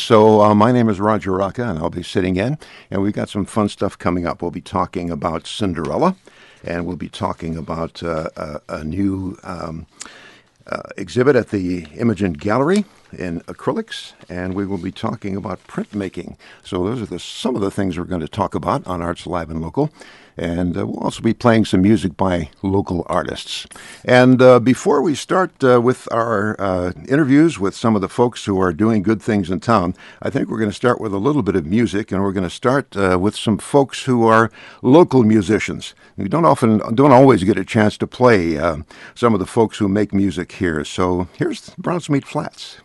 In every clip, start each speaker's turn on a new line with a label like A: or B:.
A: So my name is Roger Rocca, and I'll be sitting in. And we've got some fun stuff coming up. We'll be talking about Cinderella, and we'll be talking about a new exhibit at the Imogen Gallery in acrylics, and we will be talking about printmaking. So those are some of the things we're going to talk about on Arts Live and Local. And we'll also be playing some music by local artists. And before we start with our interviews with some of the folks who are doing good things in town, I think we're going to start with a little bit of music, and we're going to start with some folks who are local musicians. We don't always get a chance to play some of the folks who make music here. So here's Brownsmead Flats.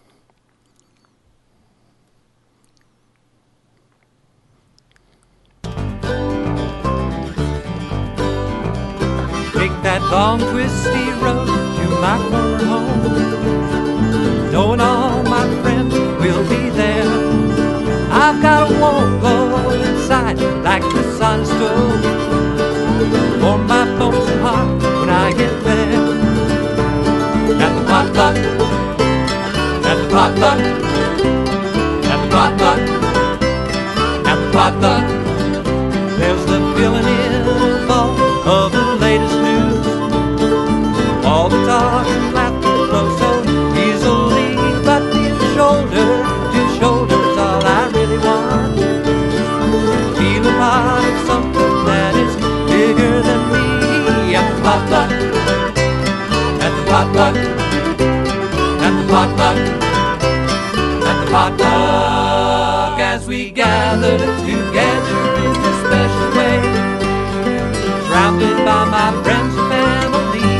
B: Take that long twisty road to my former home, knowing all my friends will be there. I've got a warm glow inside like the sun stove, warm my bones and heart when I get there. At the potluck, at the potluck, at the potluck, at the potluck, there's the feeling in the fall of the latest news. All the talk and laughter flows so easily, but it's shoulder to shoulder is all I really want. Feel a part of something that is bigger than me. At the potluck, at the potluck, at the potluck, at the potluck, as we gather together in this special way, surrounded by my friends and family,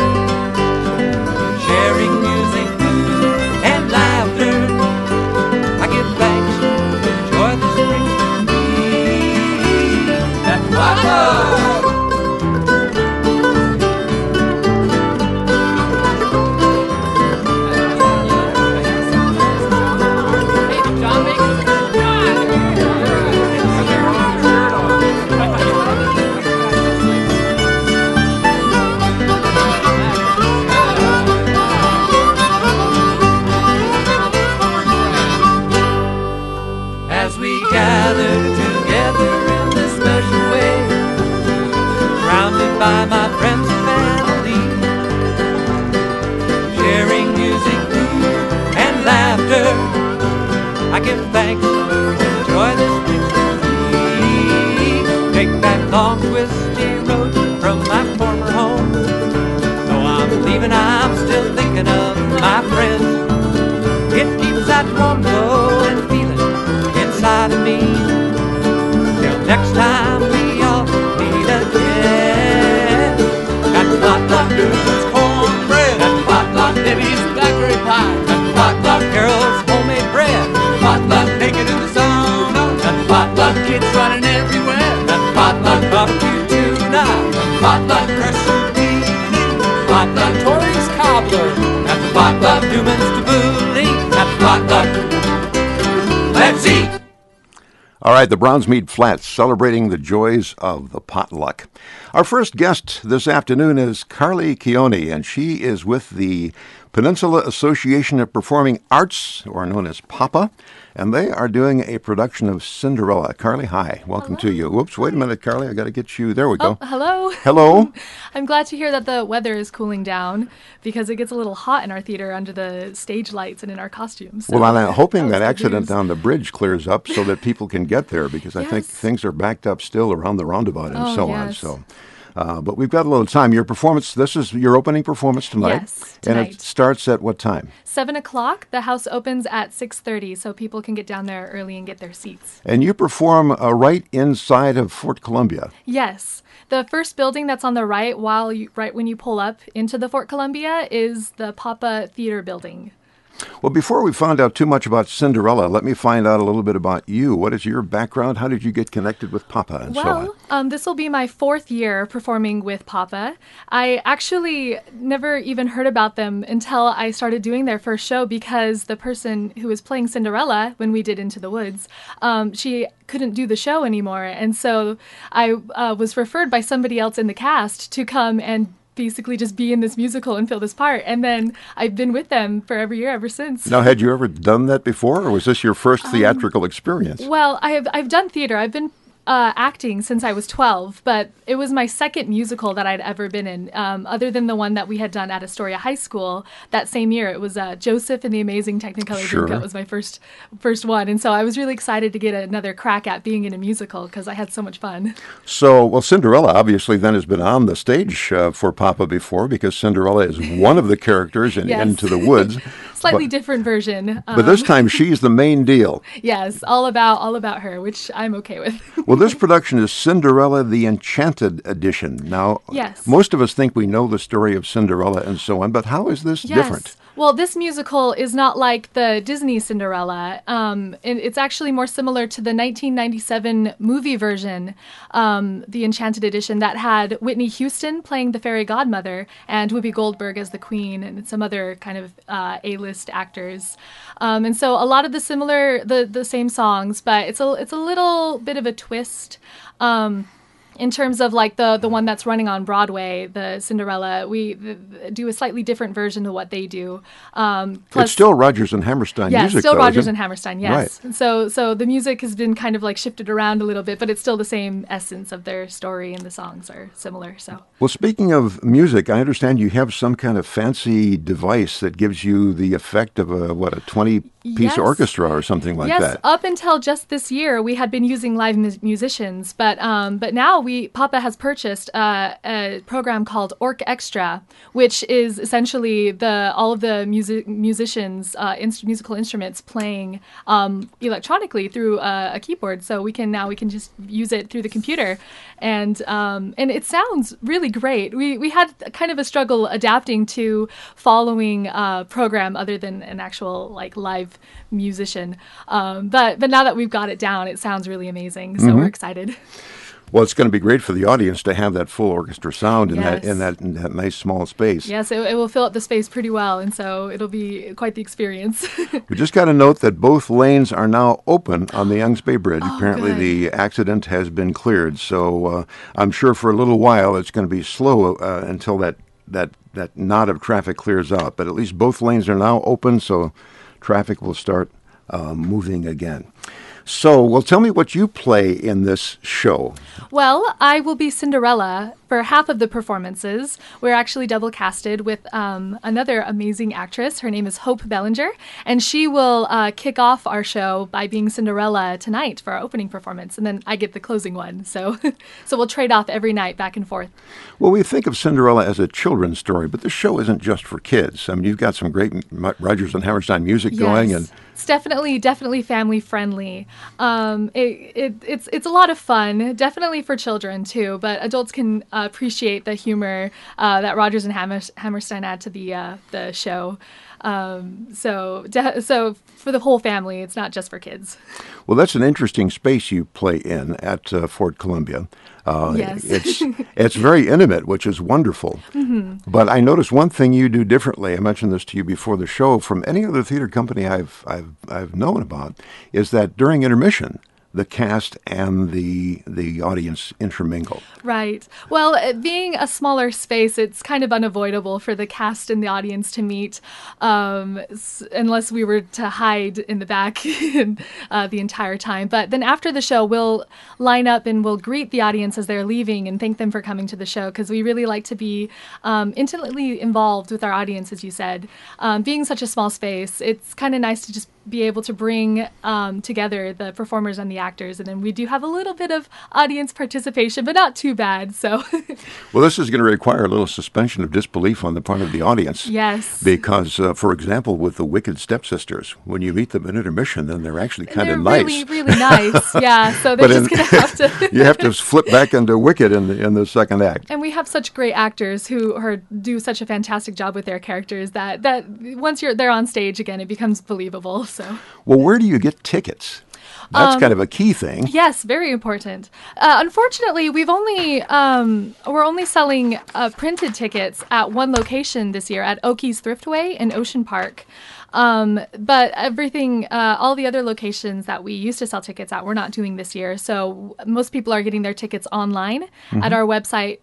B: sharing music, food, and laughter. I give thanks for the joy this brings to me. That's my love. By my friends and family, sharing music, food, and laughter. I give thanks for the joy this brings to me. Take that long twisty road from my former home. Though I'm leaving, I'm still thinking of my friends. It keeps that warm glow and feeling inside of me. Till next time we all meet again. Potluck dudes, cornbread. At the potluck, Debbie's blackberry pie. At the potluck, Carol's homemade bread. Potluck, naked in the sun. At the potluck, kids running everywhere. At the potluck, barbecue tonight. At the potluck, recipe. Potluck, Tori's cobbler. At the potluck, Newman's tabbouleh. At the potluck, let's eat.
A: All right, the Brownsmead Flats, celebrating the joys of the potluck. Our first guest this afternoon is Carly Keone, and she is with the Peninsula Association of Performing Arts, or known as PAPA, and they are doing a production of Cinderella. Carly, hi. Welcome to you. Whoops, wait a minute, Carly. I got to get you. There we go.
C: Hello.
A: Hello.
C: I'm glad to hear that the weather is cooling down because it gets a little hot in our theater under the stage lights and in our costumes. So
A: well, I'm hoping that accident down the bridge clears up so that people can get there because I think things are backed up still around the roundabout and on. So. But we've got a little time. Your performance, this is your opening performance tonight.
C: Yes, tonight.
A: And it starts at what time?
C: 7 o'clock. The house opens at 6:30, so people can get down there early and get their seats.
A: And you perform right inside of Fort Columbia.
C: Yes. The first building that's on the right, right when you pull up into the Fort Columbia, is the Papa Theater Building.
A: Well, before we find out too much about Cinderella, let me find out a little bit about you. What is your background? How did you get connected with Papa and so on?
C: This will be my 4th year performing with Papa. I actually never even heard about them until I started doing their first show because the person who was playing Cinderella when we did Into the Woods, she couldn't do the show anymore. And so I was referred by somebody else in the cast to come and basically just be in this musical and fill this part. And then I've been with them for every year ever since.
A: Now, had you ever done that before, or was this your first theatrical experience?
C: Well, I've done theater. I've been acting since I was 12, but it was my second musical that I'd ever been in, other than the one that we had done at Astoria High School that same year. It was Joseph and the Amazing Technicolor Dreamcoat was my first one, and so I was really excited to get another crack at being in a musical because I had so much fun.
A: So, well, Cinderella obviously then has been on the stage for Papa before, because Cinderella is one of the characters in
C: Yes.
A: Into the Woods.
C: Slightly different version.
A: But this time she's the main deal.
C: Yes, all about her, which I'm okay with.
A: Well, this production is Cinderella the Enchanted Edition. Now,
C: Yes.
A: most of us think we know the story of Cinderella and so on, but how is this different?
C: Well, this musical is not like the Disney Cinderella. It's actually more similar to the 1997 movie version, the Enchanted Edition, that had Whitney Houston playing the fairy godmother and Whoopi Goldberg as the queen and some other kind of A-list actors. And so a lot of the same songs, but it's a little bit of a twist. In terms of like the one that's running on Broadway, the Cinderella, we do a slightly different version of what they do. Plus,
A: It's still Rodgers and Hammerstein
C: yes,
A: music,
C: still
A: though,
C: Rodgers
A: isn't
C: and
A: it?
C: Hammerstein, yes.
A: Right.
C: So the music has been kind of like shifted around a little bit, but it's still the same essence of their story, and the songs are similar. So.
A: Well, speaking of music, I understand you have some kind of fancy device that gives you the effect of a 20-piece
C: Yes.
A: orchestra or something like
C: Yes,
A: that.
C: up until just this year, we had been using live musicians, but now Papa has purchased a program called Orc Extra, which is essentially all of the musicians' musical instruments playing electronically through a keyboard. So we can just use it through the computer, and it sounds really great. We had kind of a struggle adapting to following a program other than an actual like live musician, but now that we've got it down, it sounds really amazing. So we're excited.
A: Well, it's going to be great for the audience to have that full orchestra sound in
C: Yes.
A: that nice small space.
C: Yes, it will fill up the space pretty well, and so it'll be quite the experience.
A: We just got to note that both lanes are now open on the Youngs Bay Bridge. Apparently,
C: good.
A: the accident has been cleared, so I'm sure for a little while it's going to be slow until that knot of traffic clears out. But at least both lanes are now open, so traffic will start moving again. So, well, tell me what you play in this show.
C: Well, I will be Cinderella for half of the performances. We're actually double casted with another amazing actress. Her name is Hope Bellinger, and she will kick off our show by being Cinderella tonight for our opening performance, and then I get the closing one. So we'll trade off every night back and forth.
A: Well, we think of Cinderella as a children's story, but the show isn't just for kids. I mean, you've got some great Rodgers and Hammerstein music going, and
C: it's definitely family friendly. It's a lot of fun, definitely for children too, but adults can appreciate the humor that Rodgers and Hammerstein add to the show. So for the whole family, it's not just for kids.
A: well, that's an interesting space you play in at Fort Columbia.
C: Yes.
A: It's very intimate, which is wonderful.
C: Mm-hmm.
A: But I noticed one thing you do differently. I mentioned this to you before the show. From any other theater company I've known about, is that during intermission, the cast and the audience intermingle.
C: Right. Well, being a smaller space, it's kind of unavoidable for the cast and the audience to meet, unless we were to hide in the back the entire time. But then after the show, we'll line up and we'll greet the audience as they're leaving and thank them for coming to the show, because we really like to be intimately involved with our audience, as you said. Being such a small space, it's kind of nice to just be able to bring together the performers and the actors, and then we do have a little bit of audience participation, but not too bad. So,
A: Well, this is going to require a little suspension of disbelief on the part of the audience.
C: yes,
A: Because, for example, with the Wicked Stepsisters, when you meet them in intermission, then they're actually kind
C: they're
A: of nice.
C: really, really nice. Yeah, so they're
A: But
C: just gonna have to.
A: You have to flip back into Wicked in the second act.
C: And we have such great actors who do such a fantastic job with their characters that once they're on stage again, it becomes believable. So.
A: Well, where do you get tickets? That's kind of a key thing.
C: Yes, very important. Unfortunately, we're only selling printed tickets at one location this year, at Okies Thriftway in Ocean Park. But everything, all the other locations that we used to sell tickets at, we're not doing this year. So most people are getting their tickets online at our website,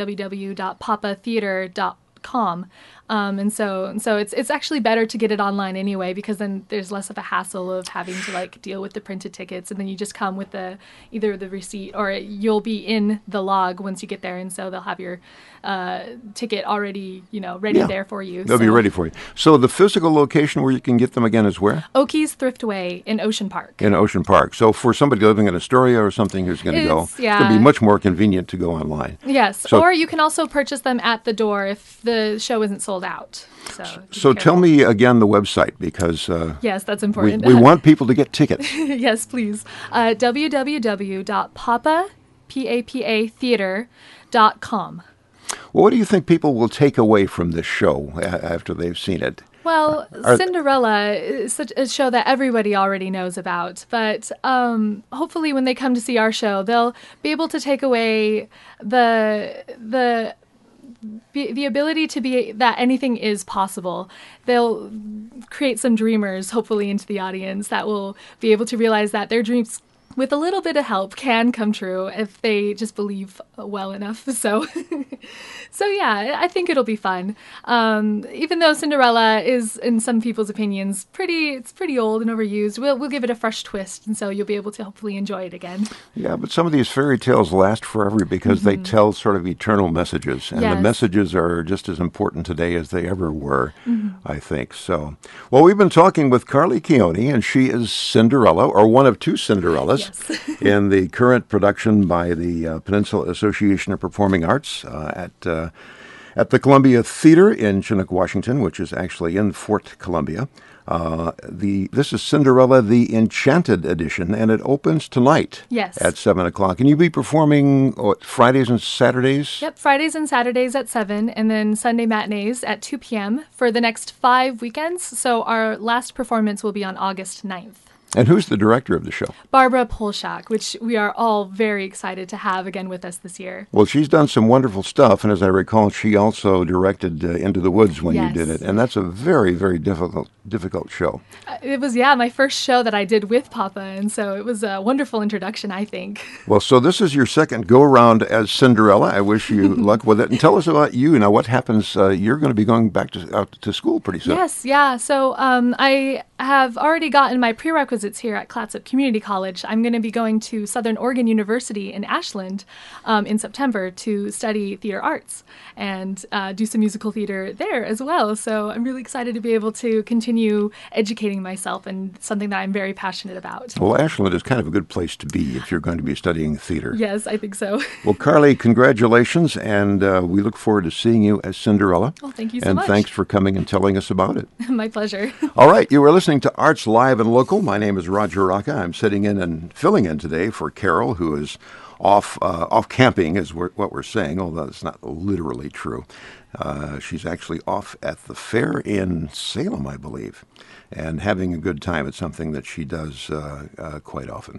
C: www.papatheater.com. And so it's actually better to get it online anyway, because then there's less of a hassle of having to like deal with the printed tickets, and then you just come with either the receipt, or you'll be in the log once you get there, and so they'll have your ticket already, ready there for you.
A: They'll be ready for you. So the physical location where you can get them again is where?
C: Okies Thriftway in Ocean Park.
A: In Ocean Park. So for somebody living in Astoria or something who's going to go, it's going to be much more convenient to go online.
C: Yes, or you can also purchase them at the door if the show isn't sold out. So
A: tell me again the website, because
C: yes, that's important.
A: We want people to get tickets.
C: Yes, please. www.papatheater.com.
A: Well, what do you think people will take away from this show after they've seen it?
C: Well, Cinderella is such a show that everybody already knows about, but hopefully when they come to see our show, they'll be able to take away the ability to be that anything is possible. They'll create some dreamers, hopefully, into the audience that will be able to realize that their dreams, with a little bit of help, can come true if they just believe well enough. So yeah, I think it'll be fun. Even though Cinderella is, in some people's opinions, it's pretty old and overused, we'll give it a fresh twist, and so you'll be able to hopefully enjoy it again. Yeah,
A: but some of these fairy tales last forever because they tell sort of eternal messages, and the messages are just as important today as they ever were, I think. So, well, we've been talking with Carly Keone, and she is Cinderella, or one of two Cinderellas. In the current production by the Peninsula Association of Performing Arts at the Columbia Theater in Chinook, Washington, which is actually in Fort Columbia. This is Cinderella, the Enchanted Edition, and it opens tonight at 7 o'clock. And you'll be performing Fridays and Saturdays?
C: Yep, Fridays and Saturdays at 7, and then Sunday matinees at 2 p.m. for the next 5 weekends. So our last performance will be on August 9th.
A: And who's the director of the show?
C: Barbara Polshak, which we are all very excited to have again with us this year.
A: Well, she's done some wonderful stuff, and as I recall, she also directed Into the Woods when you did it, and that's a very, very difficult show.
C: It was, my first show that I did with Papa, and so it was a wonderful introduction, I think.
A: Well, so this is your second go-around as Cinderella. I wish you luck with it. And tell us about you. Now, what happens? You're going to be going back out to school pretty soon.
C: Yes, yeah. So I have already gotten my prerequisites here at Clatsop Community College. I'm going to be going to Southern Oregon University in Ashland in September to study theater arts and do some musical theater there as well. So I'm really excited to be able to continue educating myself in something that I'm very passionate about.
A: Well, Ashland is kind of a good place to be if you're going to be studying theater.
C: Yes, I think so.
A: Well, Carly, congratulations, and we look forward to seeing you as Cinderella.
C: Well, thank you so much.
A: And thanks for coming and telling us about it.
C: My pleasure.
A: All right, you are listening to Arts Live and Local. My name is Roger Rocca. I'm sitting in and filling in today for Carol, who is off camping, is what we're saying, although it's not literally true. She's actually off at the fair in Salem, I believe, and having a good time. It's something that she does quite often.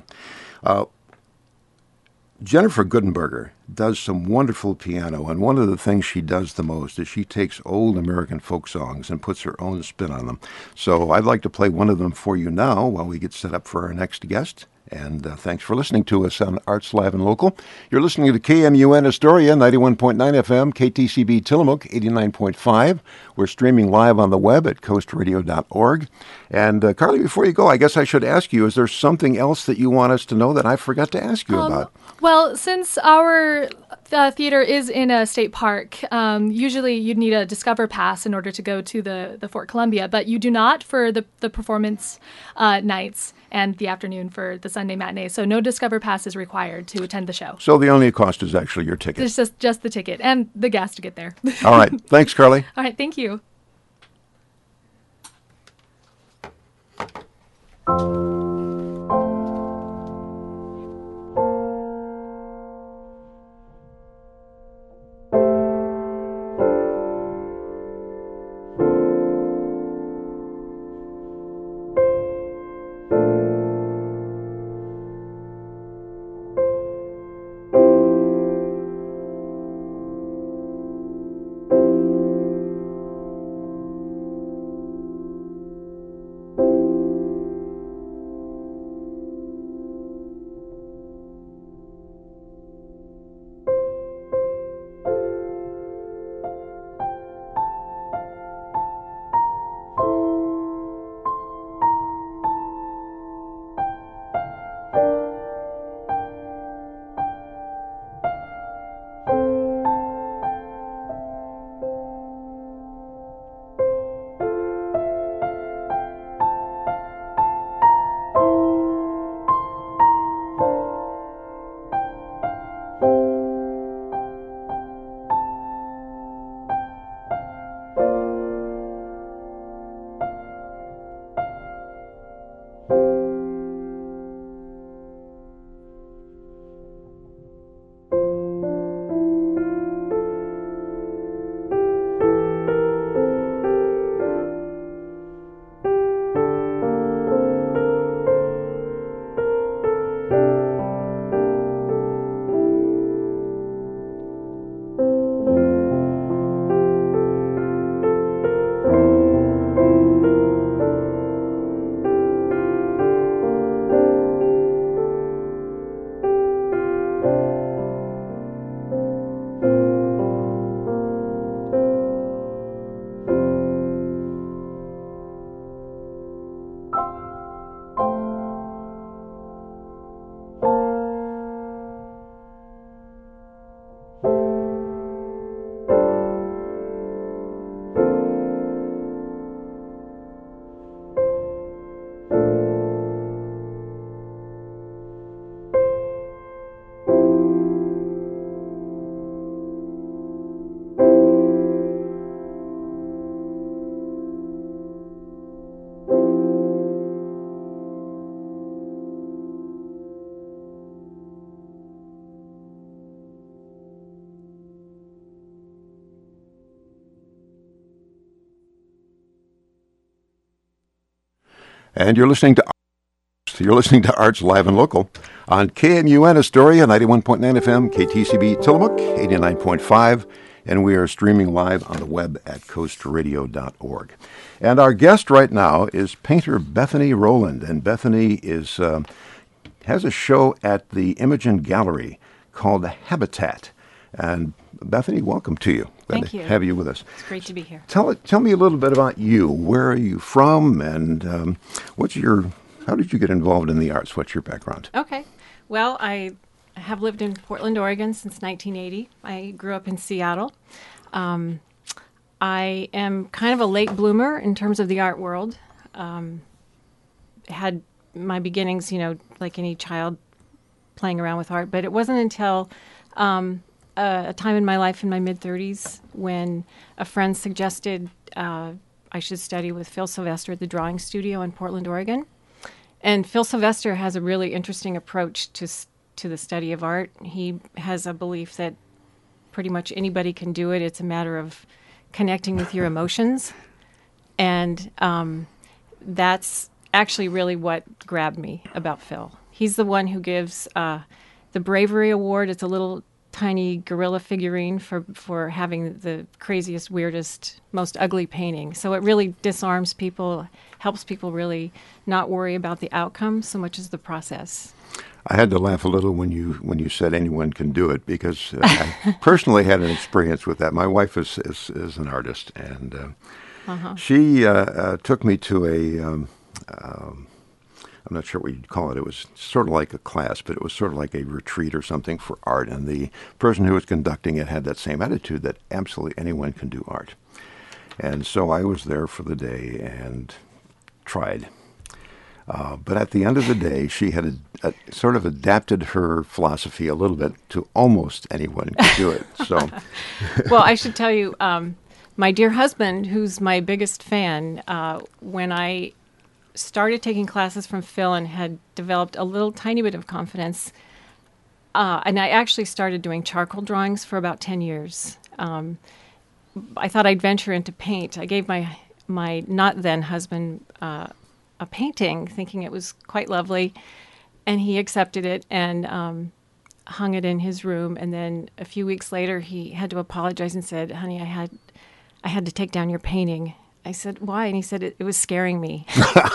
A: Jennifer Goodenberger does some wonderful piano, and one of the things she does the most is she takes old American folk songs and puts her own spin on them. So I'd like to play one of them for you now while we get set up for our next guest. And thanks for listening to us on Arts Live and Local. You're listening to KMUN Astoria, 91.9 FM, KTCB Tillamook, 89.5. We're streaming live on the web at coastradio.org. And Carly, before you go, I guess I should ask you, is there something else that you want us to know that I forgot to ask you about?
C: Well, since our theater is in a state park, usually you'd need a Discover Pass in order to go to the Fort Columbia, but you do not for the performance nights and the afternoon for the Sunday matinee. So no Discover Pass is required to attend the show.
A: So the only cost is actually your ticket.
C: It's just the ticket and the gas to get there.
A: All right. Thanks, Carly.
C: All right. Thank you.
A: And you're listening to Arts Live and Local on KMUN Astoria, 91.9 FM, KTCB Tillamook, 89.5, and we are streaming live on the web at coastradio.org. And our guest right now is painter Bethany Rowland, and Bethany has a show at the Imogen Gallery called Habitat. And Bethany, welcome to you.
D: Thank you.
A: Have you with us.
D: It's great to be here.
A: Tell me a little bit about you. Where are you from, and how did you get involved in the arts? What's your background?
D: Okay. Well, I have lived in Portland, Oregon since 1980. I grew up in Seattle. I am kind of a late bloomer in terms of the art world. Had my beginnings, like any child, playing around with art, but it wasn't until a time in my life in my mid-30s when a friend suggested I should study with Phil Sylvester at the Drawing Studio in Portland, Oregon. And Phil Sylvester has a really interesting approach to the study of art. He has a belief that pretty much anybody can do it. It's a matter of connecting with your emotions. And that's actually really what grabbed me about Phil. He's the one who gives the Bravery Award. It's a little tiny gorilla figurine for having the craziest, weirdest, most ugly painting. So it really disarms people, helps people really not worry about the outcome so much as the process.
A: I had to laugh a little when you said anyone can do it, because I personally had an experience with that. My wife is an artist, and she took me to I'm not sure what you'd call it. It was sort of like a class, but it was sort of like a retreat or something for art. And the person who was conducting it had that same attitude that absolutely anyone can do art. And so I was there for the day and tried. But at the end of the day, she had sort of adapted her philosophy a little bit to almost anyone could do it. So,
D: well, I should tell you, my dear husband, who's my biggest fan, when I started taking classes from Phil and had developed a little tiny bit of confidence, and I actually started doing charcoal drawings for about 10 years. I thought I'd venture into paint. I gave my not then husband a painting, thinking it was quite lovely, and he accepted it and hung it in his room. And then a few weeks later, he had to apologize and said, "Honey, I had to take down your painting." I said, "Why?" And he said, it was scaring me.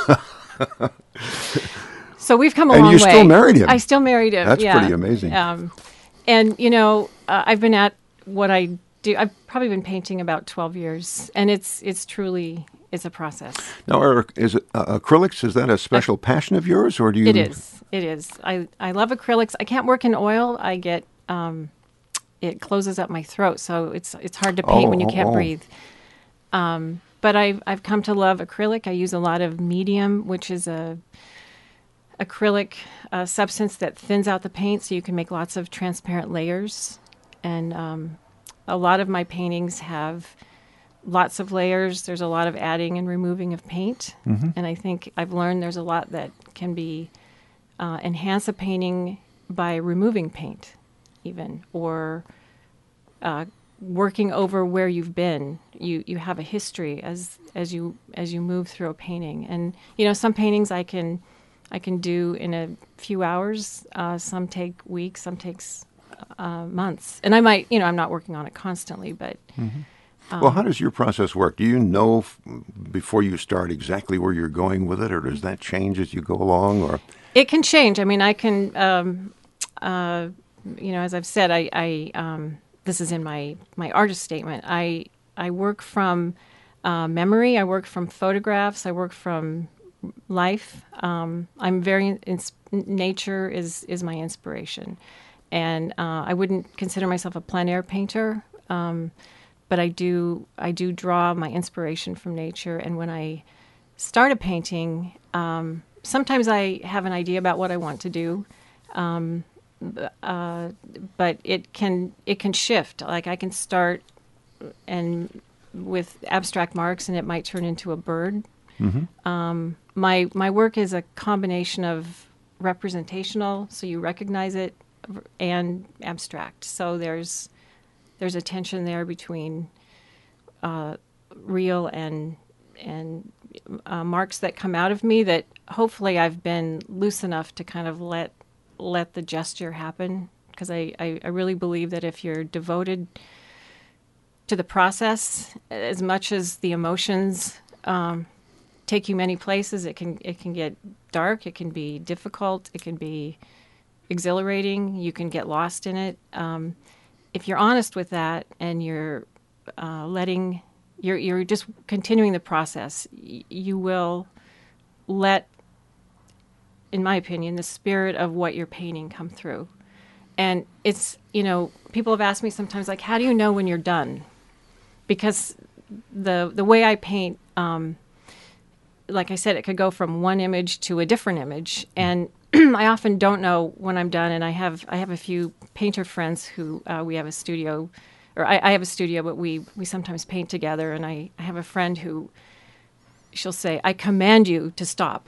D: So we've come a long way.
A: And you still married him.
D: I still married him.
A: That's pretty amazing.
D: And, I've been at what I do. I've probably been painting about 12 years, and it's truly a process.
A: Now, is it acrylics? Is that a special passion of yours, or do you?
D: It is. It is. I love acrylics. I can't work in oil. I get it closes up my throat, so it's hard to paint when you can't breathe. But I've come to love acrylic. I use a lot of medium, which is a acrylic substance that thins out the paint, so you can make lots of transparent layers. And a lot of my paintings have lots of layers. There's a lot of adding and removing of paint. Mm-hmm. And I think I've learned there's a lot that can be enhance a painting by removing paint, even, or working over where you've been. You have a history as you move through a painting. And some paintings I can do in a few hours. Some take weeks, some takes months. And I might, I'm not working on it constantly, but
A: well, how does your process work? Do you know before you start exactly where you're going with it, or does that change as you go along? Or
D: it can change. I mean, I can as I've said, I this is in my artist statement. I work from memory. I work from photographs. I work from life. I'm very nature is my inspiration, and I wouldn't consider myself a plein air painter, but I do draw my inspiration from nature. And when I start a painting, sometimes I have an idea about what I want to do. But it can shift. Like I can start and with abstract marks, and it might turn into a bird. Mm-hmm. My work is a combination of representational, so you recognize it, and abstract. So there's a tension there between real and marks that come out of me that hopefully I've been loose enough to kind of let the gesture happen, because I really believe that if you're devoted to the process as much as the emotions take you many places, it can get dark, it can be difficult, it can be exhilarating, you can get lost in it. If you're honest with that and you're you're just continuing the process, you will let, in my opinion, the spirit of what you're painting come through. And it's, people have asked me sometimes, like, how do you know when you're done? Because the way I paint, like I said, it could go from one image to a different image. And I often don't know when I'm done. And I have a few painter friends who we have a studio, or I have a studio, but we sometimes paint together. And I have a friend who, she'll say, I command you to stop.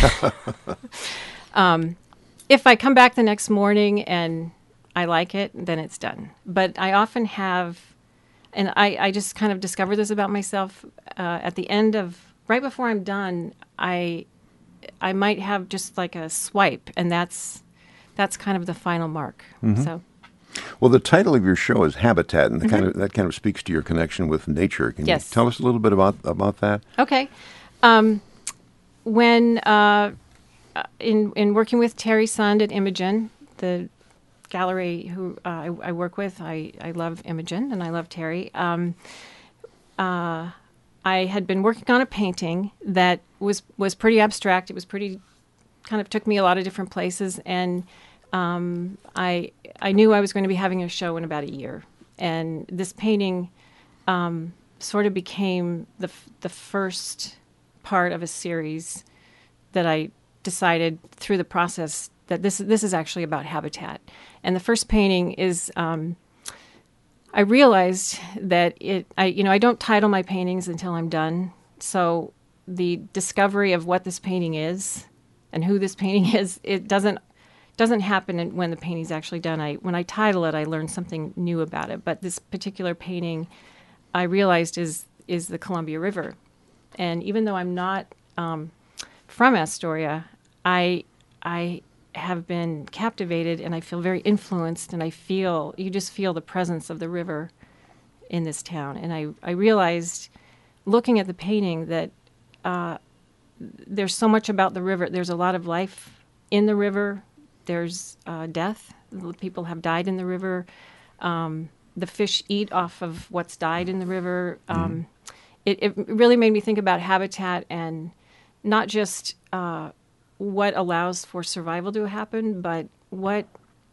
D: If I come back the next morning and I like it, then it's done. But I often have, and I just kind of discovered this about myself, at the end of, right before I'm done, I might have just like a swipe, and that's kind of the final mark.
A: Mm-hmm.
D: So.
A: Well, the title of your show is Habitat, and that kind of speaks to your connection with nature. Can you tell us a little bit about that?
D: Okay. When in working with Terry Sund at Imogen, the gallery who I work with, I love Imogen and I love Terry. I had been working on a painting that was pretty abstract. It was pretty, kind of took me a lot of different places, and I knew I was going to be having a show in about a year. And this painting sort of became the first part of a series that I decided through the process that this is actually about habitat. And the first painting is, I realized that I don't title my paintings until I'm done. So the discovery of what this painting is and who this painting is, it doesn't happen when the painting's actually done. When I title it, I learn something new about it. But this particular painting, I realized is the Columbia River. And even though I'm not from Astoria, I have been captivated, and I feel very influenced, and you just feel the presence of the river in this town. And I realized, looking at the painting, that there's so much about the river. There's a lot of life in the river. There's death. People have died in the river. The fish eat off of what's died in the river. It really made me think about habitat, and not just what allows for survival to happen, but what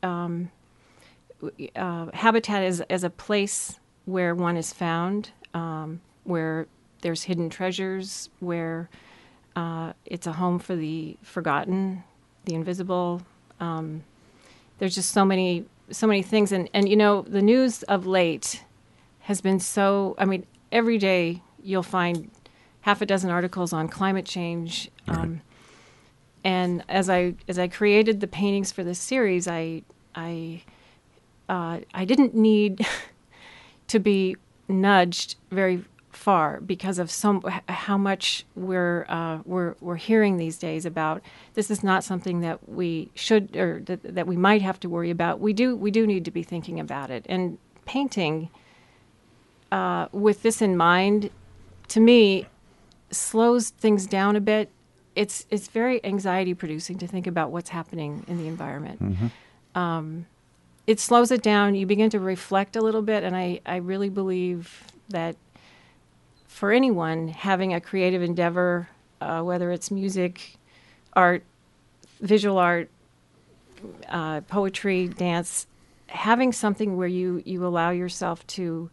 D: habitat is as a place where one is found, where there's hidden treasures, where it's a home for the forgotten, the invisible. There's just so many things, and the news of late has been so. I mean, every day you'll find half a dozen articles on climate change.
A: Right.
D: And as I created the paintings for this series, I didn't need to be nudged very far because of how much we're hearing these days about this is not something that we should, or that we might have to worry about. We do need to be thinking about it. And painting with this in mind, to me, slows things down a bit. It's very anxiety producing to think about what's happening in the environment. Mm-hmm. It slows it down. You begin to reflect a little bit, and I really believe that for anyone having a creative endeavor, whether it's music, art, visual art, poetry, dance, having something where you allow yourself to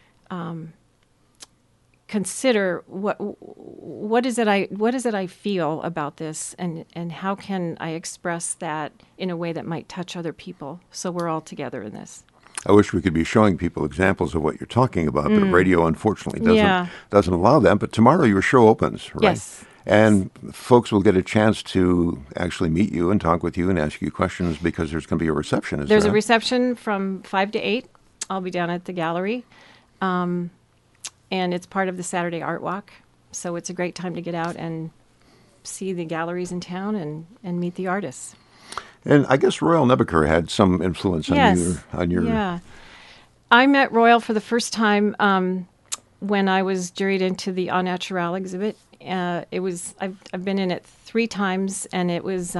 D: consider what is it I feel about this, and how can I express that in a way that might touch other people, so we're all together in this.
A: I wish we could be showing people examples of what you're talking about, but radio unfortunately doesn't allow them. But tomorrow your show opens, right?
D: Yes.
A: And folks will get a chance to actually meet you and talk with you and ask you questions, because there's going to be a reception.
D: There's a reception from 5 to 8. I'll be down at the gallery. And it's part of the Saturday Art Walk. So it's a great time to get out and see the galleries in town and meet the artists.
A: And I guess Royal Nebuchadnezzar had some influence on your.
D: Yeah. I met Royal for the first time when I was juried into the Au Naturel exhibit. I've been in it 3 times, and it was.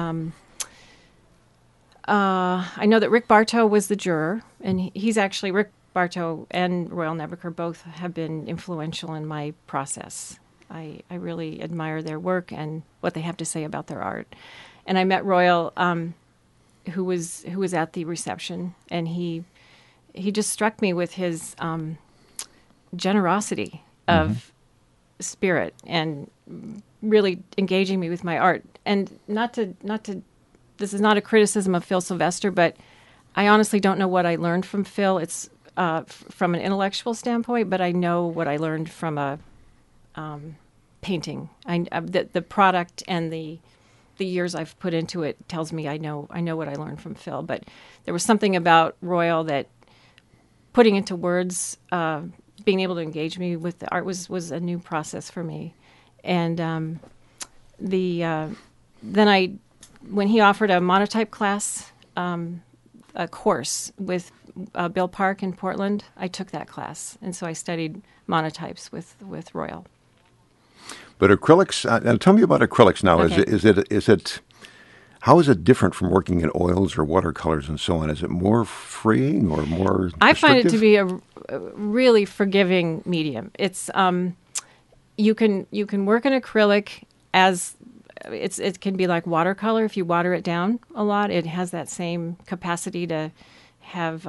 D: I know that Rick Bartow was the juror, and he's actually Rick Bartow and Royal Nebuchadnezzar both have been influential in my process. I really admire their work and what they have to say about their art. And I met Royal, who was at the reception, and he just struck me with his generosity of spirit and really engaging me with my art. And not to this is not a criticism of Phil Sylvester, but I honestly don't know what I learned from Phil. It's from an intellectual standpoint, but I know what I learned from a painting. The product and the years I've put into it tells me I know what I learned from Phil. But there was something about Royal that putting into words, being able to engage me with the art was a new process for me. And when he offered a monotype class, a course with Bill Park in Portland, I took that class, and so I studied monotypes with Royal.
A: But acrylics, and tell me about acrylics now.
D: Okay.
A: Is it how is it different from working in oils or watercolors and so on? Is it more freeing or more
D: I find it
A: restrictive?
D: to be a really forgiving medium. It's you can work in acrylic as it can be like watercolor if you water it down a lot. It has that same capacity to have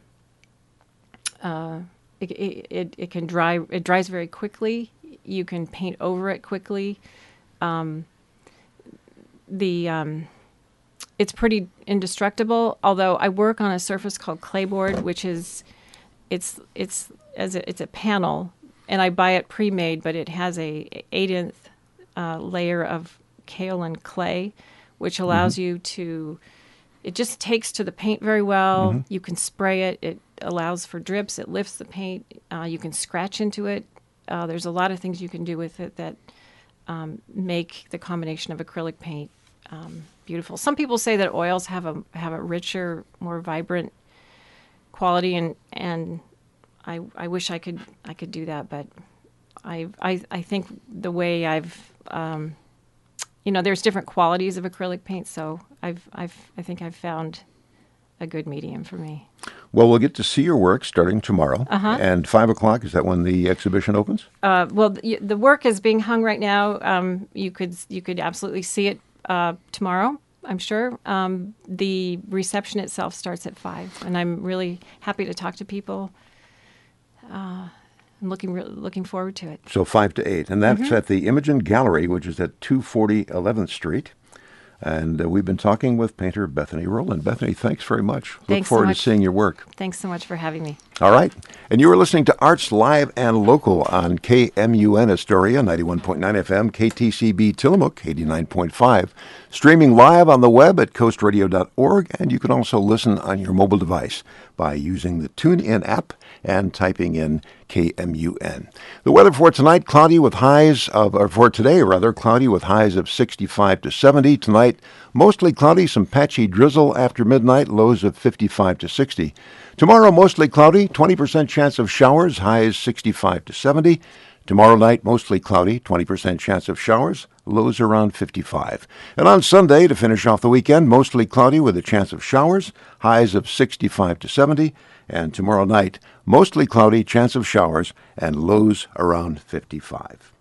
D: it can dry. It dries very quickly. You can paint over it quickly. It's pretty indestructible. Although I work on a surface called clayboard, which is it's a panel, and I buy it pre-made, but it has a 1/8 layer of kaolin clay, which allows you to. It just takes to the paint very well. You can spray it. It allows for drips. It lifts the paint. You can scratch into it. There's a lot of things you can do with it that make the combination of acrylic paint beautiful. Some people say that oils have a richer, more vibrant quality, and I wish I could do that, but I think the way I've there's different qualities of acrylic paint, so I think I've found a good medium for me.
A: Well, we'll get to see your work starting tomorrow. And 5 o'clock, is that when the exhibition opens?
D: Well, the work is being hung right now. You could absolutely see it tomorrow, I'm sure. The reception itself starts at 5, and I'm really happy to talk to people. I'm looking forward to it.
A: So 5 to 8. And that's at the Imogen Gallery, which is at 240 11th Street. And we've been talking with painter Bethany Rowland. Bethany, thanks very much. Look forward to seeing your work.
D: Thanks so much for having me.
A: All right. And you were listening to Arts Live and Local on KMUN Astoria, 91.9 FM, KTCB Tillamook, 89.5, streaming live on the web at coastradio.org, and you can also listen on your mobile device by using the TuneIn app and typing in KMUN. The weather for tonight, cloudy with highs of, or for today rather, cloudy with highs of 65 to 70. Tonight, mostly cloudy, some patchy drizzle after midnight, lows of 55 to 60. Tomorrow, mostly cloudy, 20% chance of showers, highs 65 to 70. Tomorrow night, mostly cloudy, 20% chance of showers, lows around 55. And on Sunday, to finish off the weekend, mostly cloudy with a chance of showers, highs of 65 to 70. And tomorrow night, mostly cloudy, chance of showers, and lows around 55.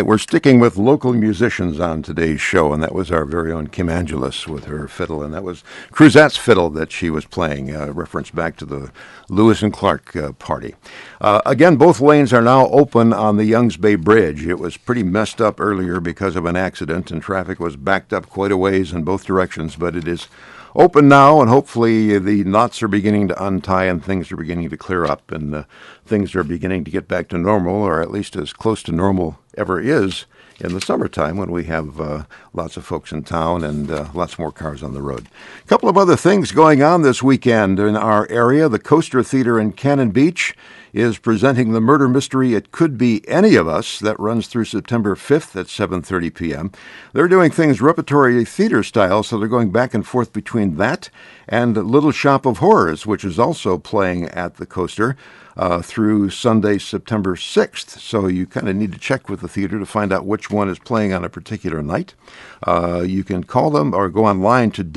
A: we're sticking with local musicians on today's show, and that was our very own Kim Angelis with her fiddle, and that was Cruzette's fiddle that she was playing, reference back to the Lewis and Clark party. Again, both lanes are now open on the Youngs Bay Bridge. It was pretty messed up earlier because of an accident, and traffic was backed up quite a ways in both directions, but it is open now, and hopefully the knots are beginning to untie and things are beginning to clear up, and things are beginning to get back to normal, or at least as close to normal ever is in the summertime when we have lots of folks in town and lots more cars on the road. A couple of other things going on this weekend in our area. The Coaster Theater in Cannon Beach is presenting the murder mystery It Could Be Any of Us that runs through September 5th at 7:30 p.m. They're doing things repertory theater style, so they're going back and forth between that and Little Shop of Horrors, which is also playing at the Coaster through Sunday, September 6th. So you kind of need to check with the theater to find out which one is playing on a particular night. You can call them or go online to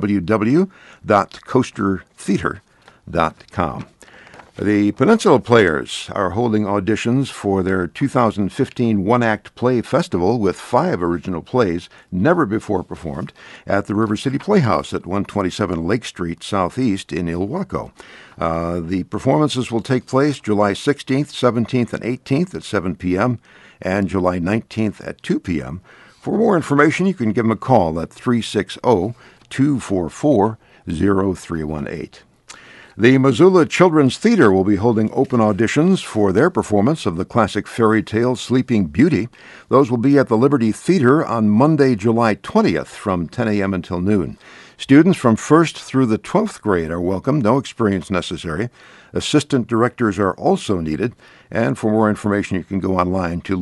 A: www.coastertheater.com. The Peninsula Players are holding auditions for their 2015 one-act play festival with 5 original plays never before performed at the River City Playhouse at 127 Lake Street Southeast in Ilwaco. The performances will take place July 16th, 17th, and 18th at 7 p.m. and July 19th at 2 p.m. For more information, you can give them a call at 360-244-0318. The Missoula Children's Theater will be holding open auditions for their performance of the classic fairy tale Sleeping Beauty. Those will be at the Liberty Theater on Monday, July 20th from 10 a.m. until noon. Students from 1st through the 12th grade are welcome, no experience necessary. Assistant directors are also needed, and for more information you can go online to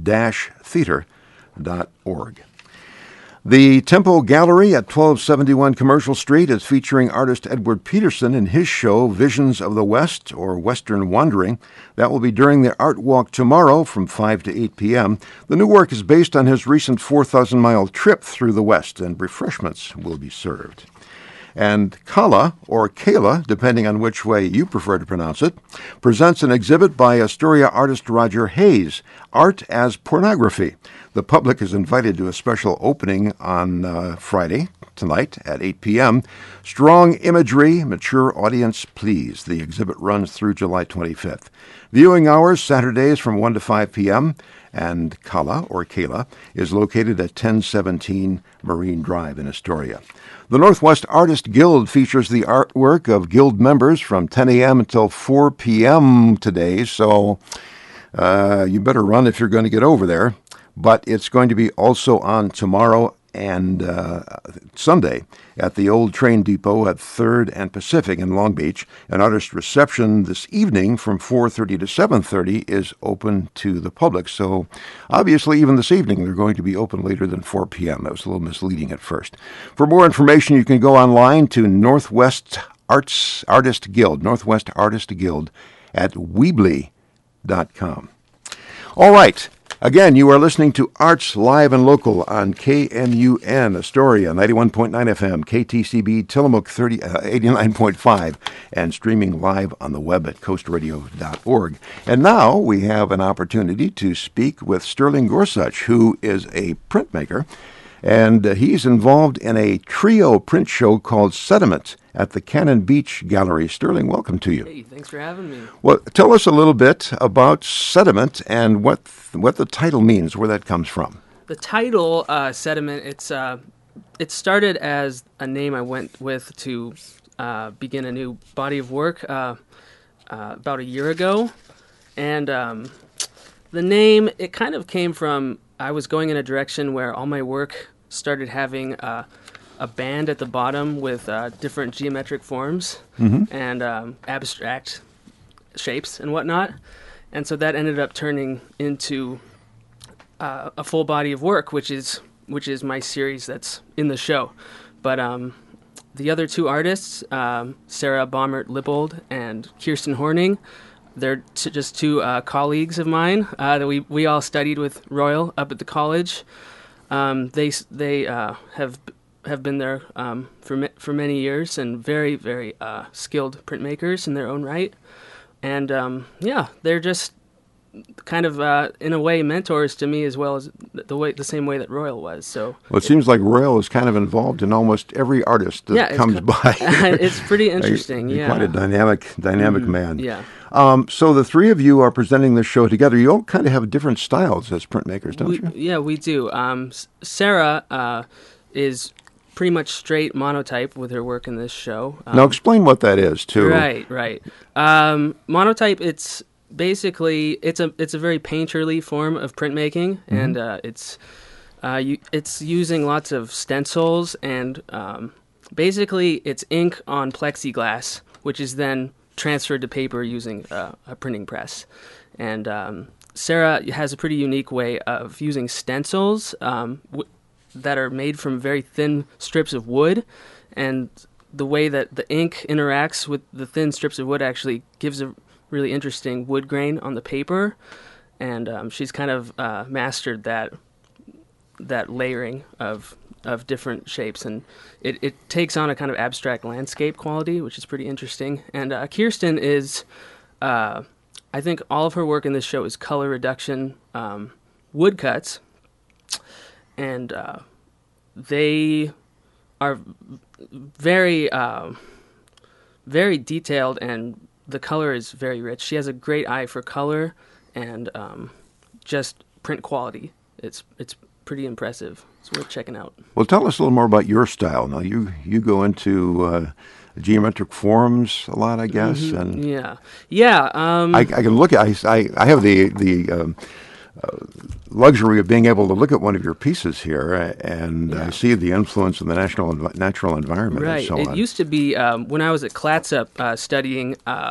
A: liberty-theater.org. The Tempo Gallery at 1271 Commercial Street is featuring artist Edward Peterson in his show Visions of the West, or Western Wandering. That will be during the Art Walk tomorrow from 5 to 8 p.m. The new work is based on his recent 4,000-mile trip through the West, and refreshments will be served. And Kala, or Kayla, depending on which way you prefer to pronounce it, presents an exhibit by Astoria artist Roger Hayes, Art as Pornography. The public is invited to a special opening on Friday, tonight, at 8 p.m. Strong imagery, mature audience, please. The exhibit runs through July 25th. Viewing hours, Saturdays from 1 to 5 p.m., and Kala, or Kayla, is located at 1017 Marine Drive in Astoria. The Northwest Artist Guild features the artwork of Guild members from 10 a.m. until 4 p.m. today, so you better run if you're going to get over there. But it's going to be also on tomorrow and Sunday at the old train depot at 3rd and Pacific in Long Beach. An artist reception this evening from 4:30 to 7:30 is open to the public. So obviously even this evening they're going to be open later than 4 p.m. That was a little misleading at first. For more information, you can go online to Northwest Artist Guild at Weebly.com. All right. Again, you are listening to Arts Live and Local on KMUN Astoria, 91.9 FM, KTCB Tillamook 89.5, and streaming live on the web at coastradio.org. And now we have an opportunity to speak with Sterling Gorsuch, who is a printmaker, and he's involved in a trio print show called Sediment at the Cannon Beach Gallery. Sterling, welcome to you.
E: Hey, thanks for having me.
A: Well, tell us a little bit about Sediment and what the title means, where that comes from.
E: The title, Sediment, it started as a name I went with to begin a new body of work about a year ago. And the name, it kind of came from, I was going in a direction where all my work started having a band at the bottom with different geometric forms and abstract shapes and whatnot. And so that ended up turning into a full body of work, which is my series that's in the show. But the other two artists, Sarah Baumert-Lippold and Kirsten Horning, they're just two colleagues of mine that we all studied with Royal up at the college. They have been there for many years and very, very skilled printmakers in their own right. And they're just kind of in a way mentors to me, as well as the same way that Royal was. So
A: Well, it seems like Royal is kind of involved in almost every artist that
E: yeah,
A: comes by.
E: it's pretty interesting.
A: You're
E: Yeah,
A: quite a dynamic man.
E: yeah.
A: So the three of you are presenting this show together. You all kind of have different styles as printmakers, don't you?
E: Yeah, we do. Sarah is pretty much straight monotype with her work in this show.
A: Now explain what that is, too.
E: Right. Monotype, it's basically it's a very painterly form of printmaking, and it's using lots of stencils, and basically it's ink on plexiglass, which is then transferred to paper using a printing press. And Sarah has a pretty unique way of using stencils that are made from very thin strips of wood, and the way that the ink interacts with the thin strips of wood actually gives a really interesting wood grain on the paper, and she's kind of mastered that layering of different shapes, and it takes on a kind of abstract landscape quality, which is pretty interesting. And Kirsten is, I think all of her work in this show is color reduction woodcuts, and they are very very detailed, and the color is very rich. She has a great eye for color and just print quality. It's pretty impressive. It's worth checking out.
A: Well, tell us a little more about your style. Now, you go into geometric forms a lot, I guess. And
E: Yeah.
A: I can look at. I have the luxury of being able to look at one of your pieces here, and I see the influence of the natural environment
E: right.
A: and so on.
E: It used to be when I was at Clatsop studying.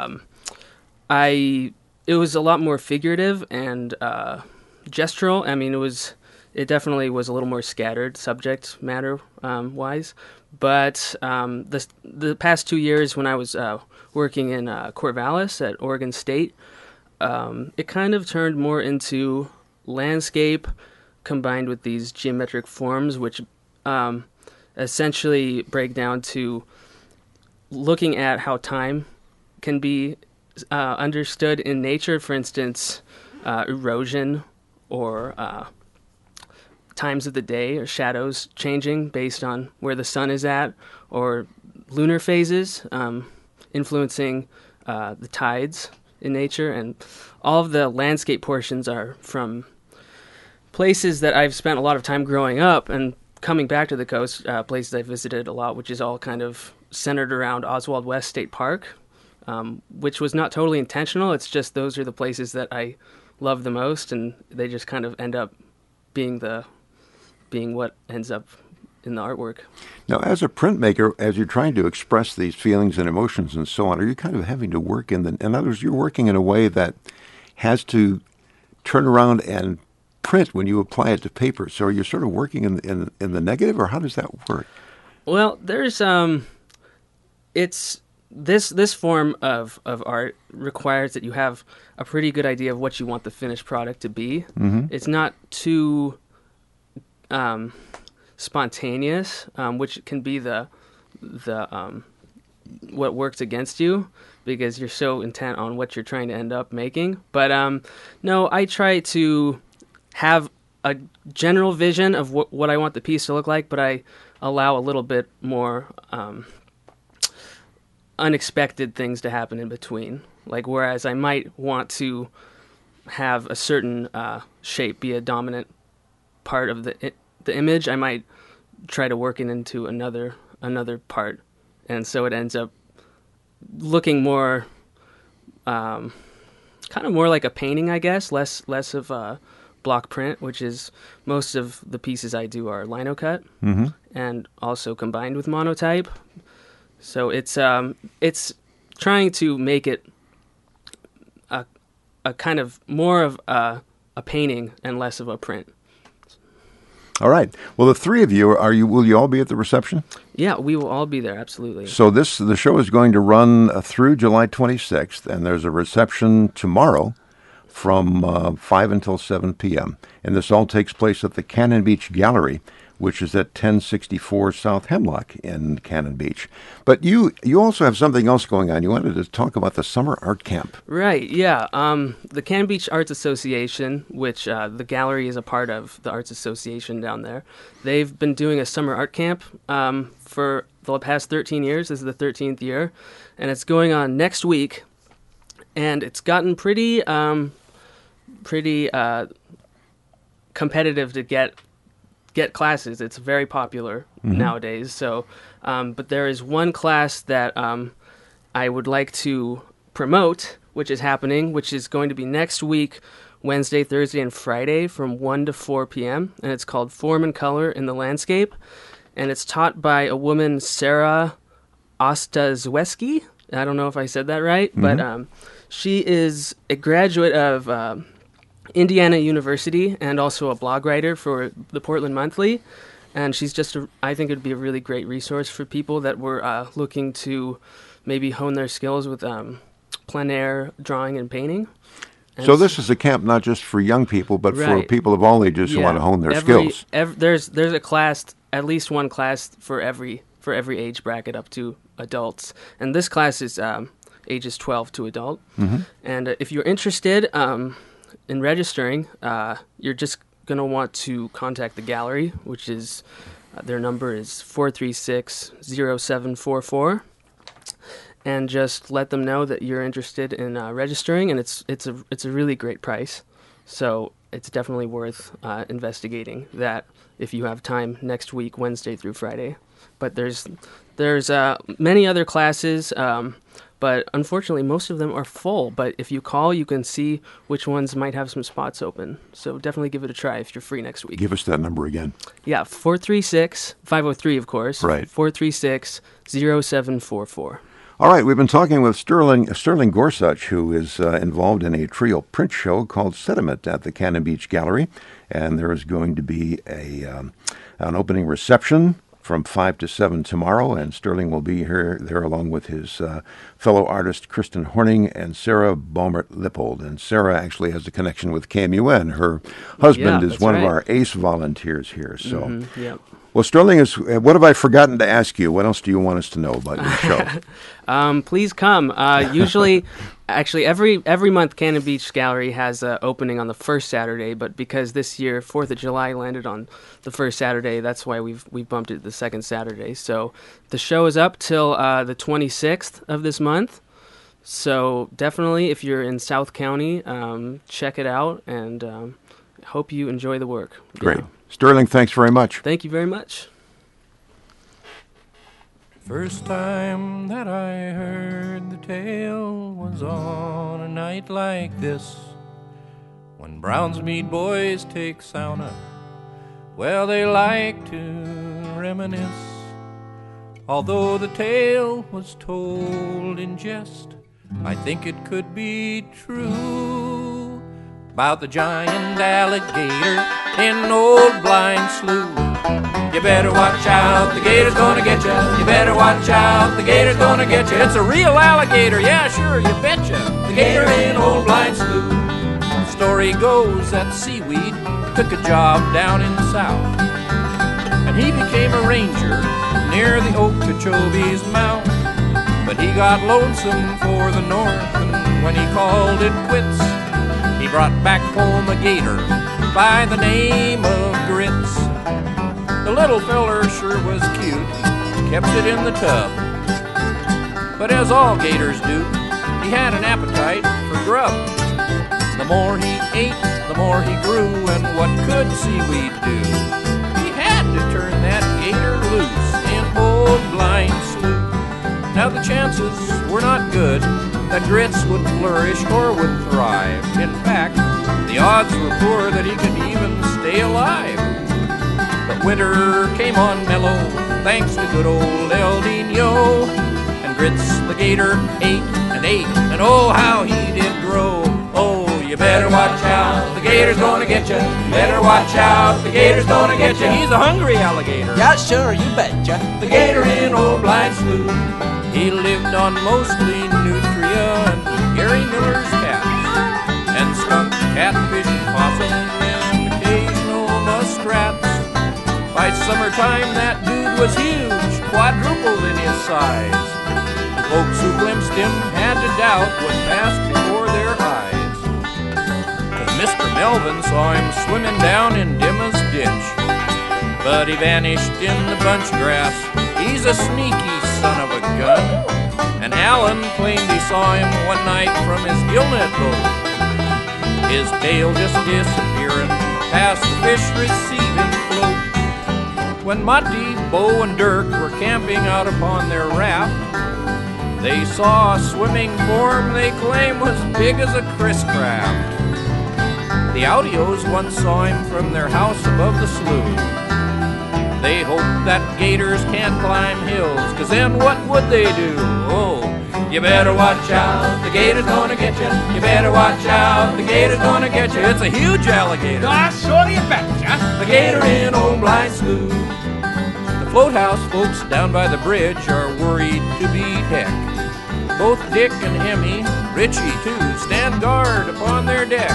E: It was a lot more figurative and gestural. I mean, it definitely was a little more scattered subject matter wise. But the past 2 years when I was working in Corvallis at Oregon State, it kind of turned more into landscape combined with these geometric forms, which essentially break down to looking at how time can be understood in nature. For instance, erosion or times of the day or shadows changing based on where the sun is at, or lunar phases influencing the tides in nature. And all of the landscape portions are from places that I've spent a lot of time growing up and coming back to the coast, places I visited a lot, which is all kind of centered around Oswald West State Park, which was not totally intentional. It's just those are the places that I love the most, and they just kind of end up being what ends up in the artwork.
A: Now, as a printmaker, as you're trying to express these feelings and emotions and so on, are you kind of having to work in other words, you're working in a way that has to turn around and print when you apply it to paper? So are you sort of working in the negative, or how does that work?
E: Well, there's it's this form of art requires that you have a pretty good idea of what you want the finished product to be. Mm-hmm. It's not too spontaneous, which can be the what works against you because you're so intent on what you're trying to end up making. But no, I try to have a general vision of what I want the piece to look like, but I allow a little bit more unexpected things to happen in between. Like, whereas I might want to have a certain shape be a dominant part of the image, I might try to work it into another part, and so it ends up looking more kind of more like a painting, I guess, less of a block print, which is most of the pieces I do are lino cut, mm-hmm. and also combined with monotype. So it's trying to make it a kind of more of a painting and less of a print.
A: All right. Well, the three of you, will you all be at the reception?
E: Yeah, we will all be there, absolutely.
A: So the show is going to run through July 26th, and there's a reception tomorrow from 5 until 7 p.m. And this all takes place at the Cannon Beach Gallery, which is at 1064 South Hemlock in Cannon Beach. But you also have something else going on. You wanted to talk about the Summer Art Camp.
E: Right, yeah. The Cannon Beach Arts Association, which the gallery is a part of, the Arts Association down there, they've been doing a summer art camp for the past 13 years. This is the 13th year, and it's going on next week, and it's gotten pretty competitive to get classes. It's very popular nowadays. So, but there is one class that I would like to promote, which is happening, which is going to be next week, Wednesday, Thursday, and Friday from 1 to 4 p.m. And it's called Form and Color in the Landscape. And it's taught by a woman, Sarah Ostaszewski. I don't know if I said that right, but she is a graduate of Indiana University and also a blog writer for the Portland Monthly. And she's I think it'd be a really great resource for people that were looking to maybe hone their skills with plein air drawing and painting. And
A: so this is a camp not just for young people, but for people of all ages who want to hone their skills.
E: There's a class, at least one class for every age bracket up to adults. And this class is ages 12 to adult. And if you're interested in registering, you're just going to want to contact the gallery, which is, their number is 436-0744. And just let them know that you're interested in registering, and it's a really great price. So it's definitely worth investigating that if you have time next week, Wednesday through Friday. But there's many other classes, but unfortunately most of them are full. But if you call, you can see which ones might have some spots open. So definitely give it a try if you're free next week.
A: Give us that number again.
E: Yeah, 503, of course.
A: Right.
E: 436-0744.
A: All right, we've been talking with Sterling Gorsuch, who is involved in a trio print show called Sediment at the Cannon Beach Gallery, and there is going to be an opening reception from 5 to 7 tomorrow, and Sterling will be there along with his fellow artist Kristen Horning and Sarah Baumert-Lippold. And Sarah actually has a connection with KMUN. Her husband is one of our ACE volunteers here. So, Well, Sterling, what have I forgotten to ask you? What else do you want us to know about your show?
E: Please come. Usually, actually, every month, Cannon Beach Gallery has an opening on the first Saturday, but because this year 4th of July landed on the first Saturday, that's why we've bumped it to the second Saturday. So the show is up till the 26th of this month. So definitely, if you're in South County, check it out, and hope you enjoy the work.
A: Great. Sterling, thanks very much.
E: Thank you very much.
F: First time that I heard the tale was on a night like this, when Brownsmead boys take sauna. Well, they like to reminisce. Although the tale was told in jest, I think it could be true, about the giant alligator in Old Blind Slough. You better watch out, the gator's gonna get you. You better watch out, the gator's gonna get you. It's a real alligator, yeah, sure, you betcha. The gator in Old Blind Slough. The story goes that Seaweed took a job down in the south, and he became a ranger near the Okeechobee's mouth. But he got lonesome for the north, and when he called it quits, he brought back home a gator by the name of Grits. The little feller sure was cute, kept it in the tub. But as all gators do, he had an appetite for grub. The more he ate, the more he grew, and what could Seaweed do? He had to turn that gator loose in Old Blind Slough. Now the chances were not good that Grits would flourish or would thrive. In fact, the odds were poor that he could even stay alive. But winter came on mellow, thanks to good old El Nino, and Grits the gator ate, and oh how he did grow. Oh, you better watch out, the gator's gonna get you. Better watch out, the gator's gonna get you. He's a hungry alligator.
G: Yeah, sure, you betcha.
F: The gator in Old Blind Slough. He lived on mostly nutria and Gary Miller's cats, and skunk, catfish, possum, and occasional muskrats. By By summertime, that dude was huge, quadrupled in his size. Folks who glimpsed him had to doubt what passed before their eyes. 'Cause Mr. Melvin saw him swimming down in Dimma's ditch, but he vanished in the bunch grass. He's a sneaky son of a gun. And Alan claimed he saw him one night from his gillnet boat, his tail just disappearing past the fish receiving float. When Monty, Bo, and Dirk were camping out upon their raft, they saw a swimming form they claim was big as a Chris Craft. The Audios once saw him from their house above the slough. They hope that gators can't climb hills, 'cause then what would they do? Oh, you better watch out, the gator's gonna get you. You better watch out, the gator's gonna get you. It's a huge alligator.
G: Gosh, sure you betcha.
F: The gator in Old Blind Slough. The float house folks down by the bridge are worried to beat heck. Both Dick and Emmy, Richie too, stand guard upon their deck.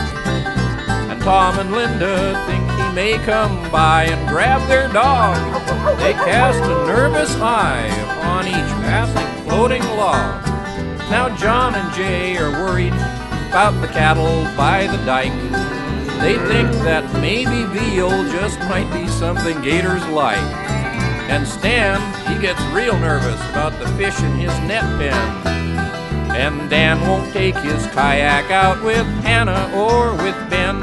F: And Tom and Linda think he may come by and grab their dog. They cast a nervous eye upon each passing floating log. Now John and Jay are worried about the cattle by the dike. They think that maybe veal just might be something gators like. And Stan, he gets real nervous about the fish in his net pen. And Dan won't take his kayak out with Hannah or with Ben.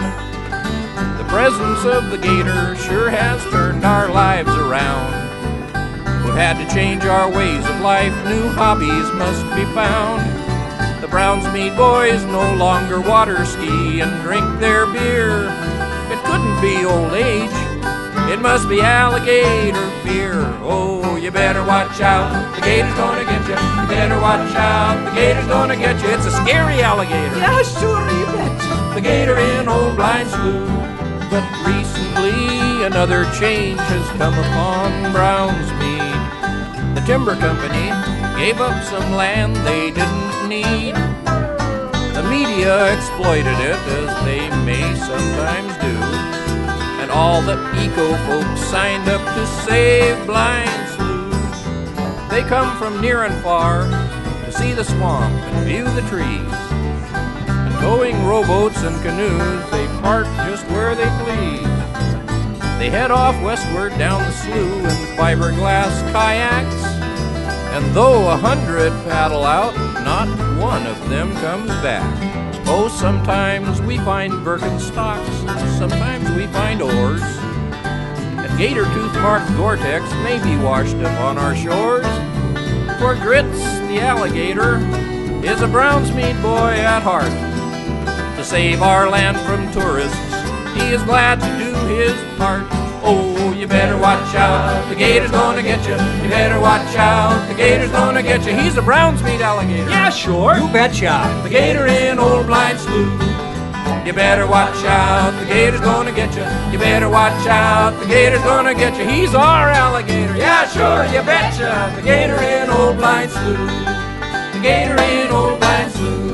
F: The presence of the gator sure has turned our lives around. We've had to change our ways of life, new hobbies must be found. The Brownsmead boys no longer water ski and drink their beer. It couldn't be old age, it must be alligator fear. Oh, you better watch out, the gator's gonna get you. You better watch out, the gator's gonna get you. It's a scary alligator.
G: Yeah, sure you betcha.
F: The gator in Old Blind Slough. But recently another change has come upon Brownsmead. The timber company gave up some land they didn't need. The media exploited it, as they may sometimes do. And all the eco folks signed up to save Blind Slough. They come from near and far to see the swamp and view the trees. And towing rowboats and canoes, they park just where they please. They head off westward down the slough in fiberglass kayaks. And though 100 paddle out, not one of them comes back. Oh, sometimes we find Birkenstocks, sometimes we find oars. And gator tooth marked Gore-Tex may be washed up on our shores. For Grits, the alligator, is a Brownsmead boy at heart. To save our land from tourists, he is glad to do his part. Oh, you better watch out, the gator's gonna get you. You better watch out, the gator's gonna get you. He's a Brownsmead alligator.
G: Yeah, sure. You betcha.
F: The gator in Old Blind Slough. You better watch out, the gator's gonna get you. You better watch out, the gator's gonna get you. He's our alligator. Yeah, sure, you betcha. The gator in Old Blind Slough. The gator in Old Blind Slough.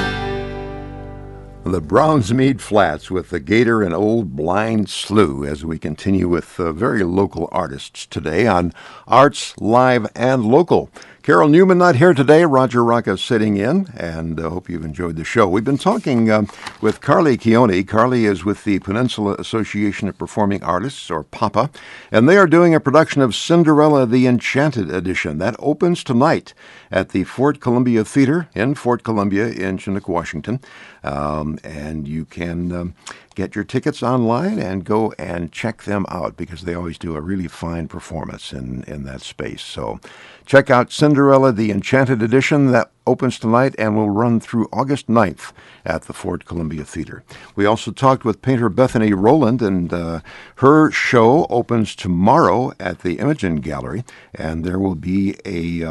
A: The Brownsmead Flats with the Gator and Old Blind Slough, as we continue with very local artists today on Arts Live and Local. Carol Newman not here today. Roger Rocca sitting in, and hope you've enjoyed the show. We've been talking with Carly Keone. Carly is with the Peninsula Association of Performing Artists, or PAPA, and they are doing a production of Cinderella the Enchanted Edition. That opens tonight at the Fort Columbia Theater in Fort Columbia in Chinook, Washington. And you can get your tickets online and go and check them out, because they always do a really fine performance in that space. So check out Cinderella the Enchanted Edition. That opens tonight and will run through August 9th at the Fort Columbia Theater. We also talked with painter Bethany Rowland, and her show opens tomorrow at the Imogen Gallery, and there will be a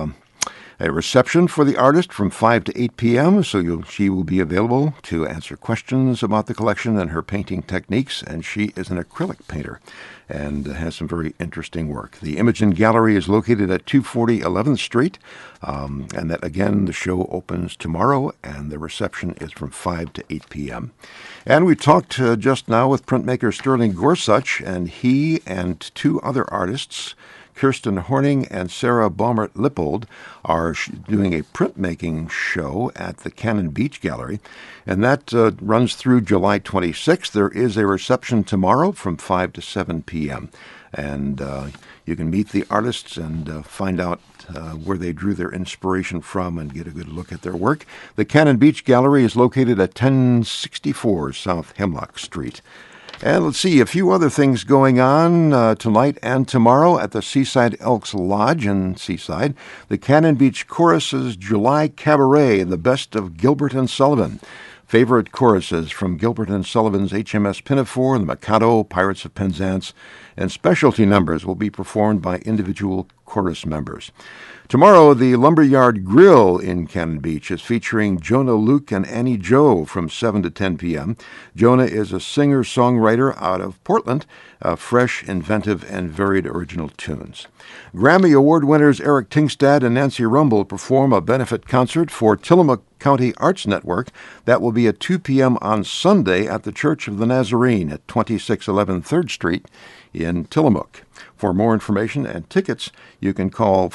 A: A reception for the artist from 5 to 8 p.m., so she will be available to answer questions about the collection and her painting techniques, and she is an acrylic painter and has some very interesting work. The Imogen Gallery is located at 240 11th Street, and that, again, the show opens tomorrow, and the reception is from 5 to 8 p.m. And we talked just now with printmaker Sterling Gorsuch, and he and two other artists, Kirsten Horning and Sarah Baumert-Lippold, are doing a printmaking show at the Cannon Beach Gallery, and that runs through July 26th. There is a reception tomorrow from 5 to 7 p.m., and you can meet the artists and find out where they drew their inspiration from and get a good look at their work. The Cannon Beach Gallery is located at 1064 South Hemlock Street. And let's see, a few other things going on tonight and tomorrow at the Seaside Elks Lodge in Seaside. The Cannon Beach Choruses July Cabaret, the best of Gilbert and Sullivan. Favorite choruses from Gilbert and Sullivan's HMS Pinafore, the Mikado, Pirates of Penzance, and specialty numbers will be performed by individual chorus members. Tomorrow, the Lumberyard Grill in Cannon Beach is featuring Jonah Luke and Annie Joe from 7 to 10 p.m. Jonah is a singer-songwriter out of Portland, fresh, inventive, and varied original tunes. Grammy Award winners Eric Tingstad and Nancy Rumble perform a benefit concert for Tillamook County Arts Network. That will be at 2 p.m. on Sunday at the Church of the Nazarene at 2611 3rd Street in Tillamook. For more information and tickets, you can call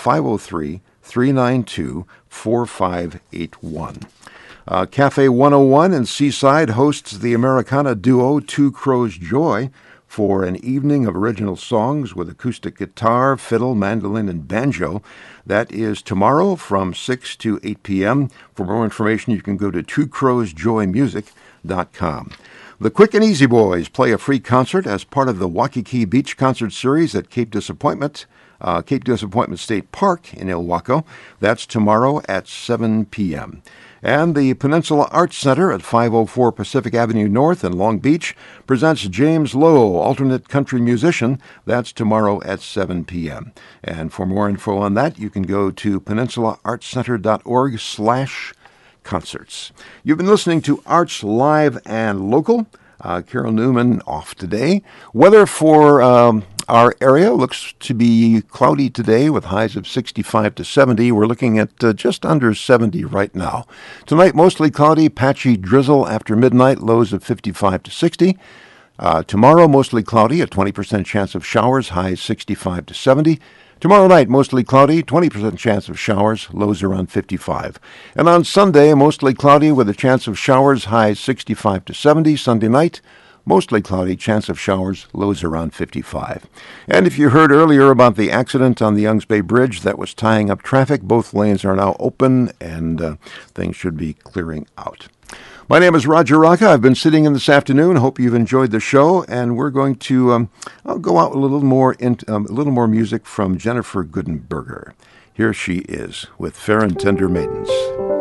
A: 503-392-4581. Cafe 101 in Seaside hosts the Americana duo Two Crows Joy for an evening of original songs with acoustic guitar, fiddle, mandolin, and banjo. That is tomorrow from 6 to 8 p.m. For more information, you can go to twocrowsjoymusic.com. The Quick and Easy Boys play a free concert as part of the Waikiki Beach Concert Series at Cape Disappointment State Park in Ilwaco. That's tomorrow at 7 p.m. And the Peninsula Arts Center at 504 Pacific Avenue North in Long Beach presents James Lowe, alternate country musician. That's tomorrow at 7 p.m. And for more info on that, you can go to peninsulaartscenter.org/concerts. You've been listening to Arts Live and Local. Carol Newman off today. Weather for our area looks to be cloudy today with highs of 65 to 70. We're looking at just under 70 right now. Tonight, mostly cloudy, patchy drizzle after midnight, lows of 55 to 60. Tomorrow, mostly cloudy, a 20% chance of showers, highs 65 to 70. Tomorrow night, mostly cloudy, 20% chance of showers, lows around 55. And on Sunday, mostly cloudy with a chance of showers, highs 65 to 70. Sunday night, mostly cloudy, chance of showers, lows around 55. And if you heard earlier about the accident on the Youngs Bay Bridge that was tying up traffic, both lanes are now open and things should be clearing out. My name is Roger Rocca. I've been sitting in this afternoon. Hope you've enjoyed the show, and we're going to I'll go out with a little more music from Jennifer Goodenberger. Here she is with Fair and Tender Maidens.